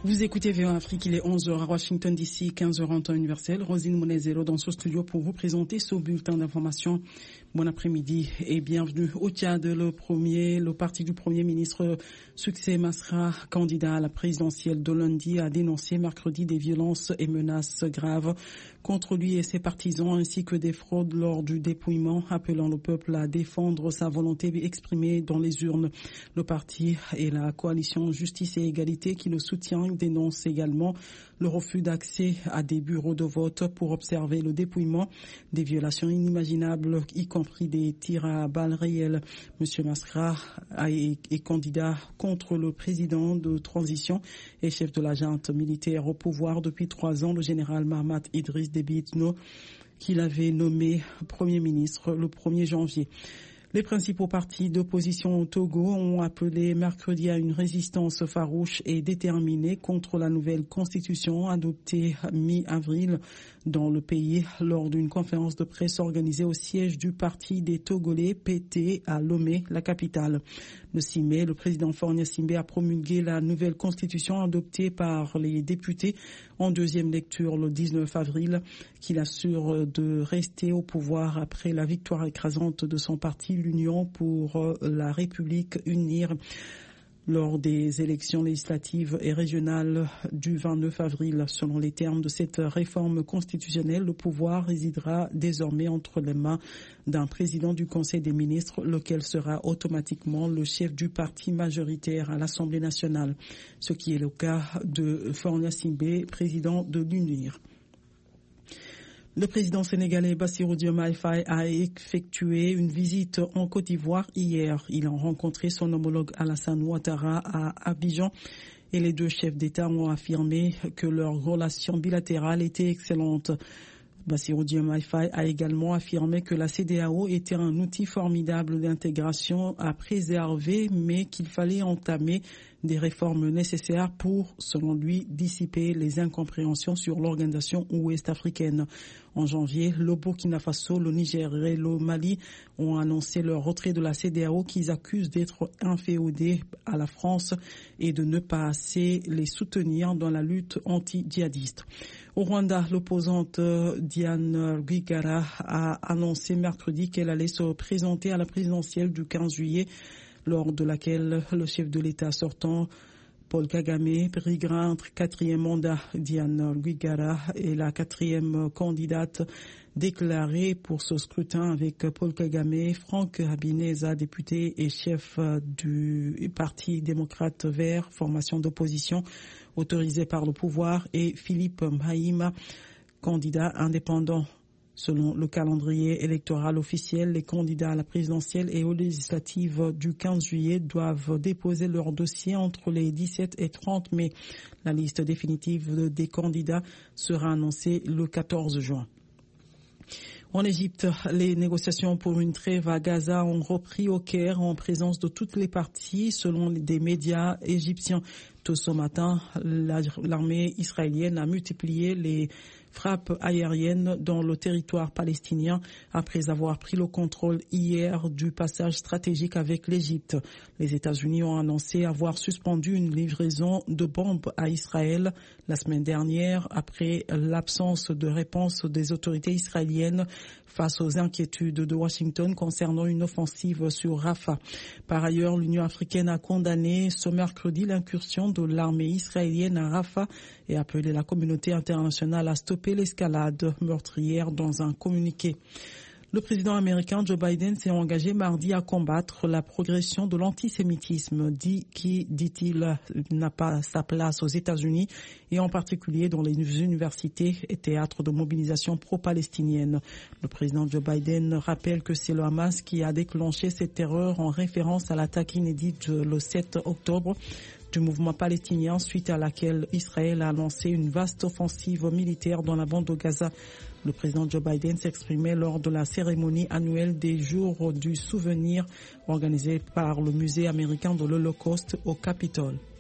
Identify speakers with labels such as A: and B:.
A: Vous écoutez VOA Afrique, il est 11h à Washington DC, 15h en temps universel. Rosine Monezero dans ce studio pour vous présenter ce bulletin d'information. Bon après-midi et bienvenue au Tchad. Le parti du Premier ministre Succès Masra, candidat à la présidentielle de lundi, a dénoncé mercredi des violences et menaces graves contre lui et ses partisans ainsi que des fraudes lors du dépouillement, appelant le peuple à défendre sa volonté exprimée dans les urnes. Le parti et la coalition Justice et Égalité qui le soutient dénoncent également le refus d'accès à des bureaux de vote pour observer le dépouillement, des violations inimaginables, y compris des tirs à balles réelles. Monsieur Masra est candidat contre le président de transition et chef de la junte militaire au pouvoir depuis 3 ans, le général Mahamat Idriss Déby Itno, qu'il avait nommé Premier ministre le 1er janvier. Les principaux partis d'opposition au Togo ont appelé mercredi à une résistance farouche et déterminée contre la nouvelle constitution adoptée mi-avril dans le pays lors d'une conférence de presse organisée au siège du parti des Togolais PT à Lomé, la capitale. Le 6 mai, le président Faure Gnassingbé a promulgué la nouvelle constitution adoptée par les députés en deuxième lecture le 19 avril, qu'il assure de rester au pouvoir après la victoire écrasante de son parti, l'Union pour la République UNIR, lors des élections législatives et régionales du 29 avril. Selon les termes de cette réforme constitutionnelle, le pouvoir résidera désormais entre les mains d'un président du Conseil des ministres, lequel sera automatiquement le chef du parti majoritaire à l'Assemblée nationale, ce qui est le cas de Faure Gnassingbé, président de l'UNIR. Le président sénégalais Bassirou Diomaye Faye a effectué une visite en Côte d'Ivoire hier. Il a rencontré son homologue Alassane Ouattara à Abidjan et les deux chefs d'État ont affirmé que leur relation bilatérale était excellente. Bassirou Diomaye Faye a également affirmé que la CEDEAO était un outil formidable d'intégration à préserver, mais qu'il fallait entamer des réformes nécessaires pour, selon lui, dissiper les incompréhensions sur l'organisation ouest-africaine. En janvier, le Burkina Faso, le Niger et le Mali ont annoncé leur retrait de la CEDEAO qu'ils accusent d'être inféodés à la France et de ne pas assez les soutenir dans la lutte anti-djihadiste. Au Rwanda, l'opposante Diane Rwigara a annoncé mercredi qu'elle allait se présenter à la présidentielle du 15 juillet, lors de laquelle le chef de l'État sortant, Paul Kagame, briguera un 4e mandat. Diane Rwigara est la 4e candidate déclarée pour ce scrutin avec Paul Kagame, Franck Habineza, député et chef du Parti démocrate vert, formation d'opposition autorisée par le pouvoir, et Philippe Maïma, candidat indépendant. Selon le calendrier électoral officiel, les candidats à la présidentielle et aux législatives du 15 juillet doivent déposer leur dossier entre les 17 et 30 mai. La liste définitive des candidats sera annoncée le 14 juin. En Égypte, les négociations pour une trêve à Gaza ont repris au Caire en présence de toutes les parties, selon des médias égyptiens. Tôt ce matin, l'armée israélienne a multiplié les frappes aériennes dans le territoire palestinien après avoir pris le contrôle hier du passage stratégique avec l'Égypte. Les États-Unis ont annoncé avoir suspendu une livraison de bombes à Israël la semaine dernière après l'absence de réponse des autorités israéliennes face aux inquiétudes de Washington concernant une offensive sur Rafah. Par ailleurs, l'Union africaine a condamné ce mercredi l'incursion de l'armée israélienne à Rafah et appelé la communauté internationale à stopper l'escalade meurtrière dans un communiqué. Le président américain Joe Biden s'est engagé mardi à combattre la progression de l'antisémitisme, qui, dit-il, n'a pas sa place aux États-Unis et en particulier dans les universités et théâtres de mobilisation pro-palestinienne. Le président Joe Biden rappelle que c'est le Hamas qui a déclenché cette terreur en référence à l'attaque inédite le 7 octobre du mouvement palestinien, suite à laquelle Israël a lancé une vaste offensive militaire dans la bande de Gaza. Le président Joe Biden s'exprimait lors de la cérémonie annuelle des Jours du Souvenir organisée par le Musée américain de l'Holocauste au Capitole.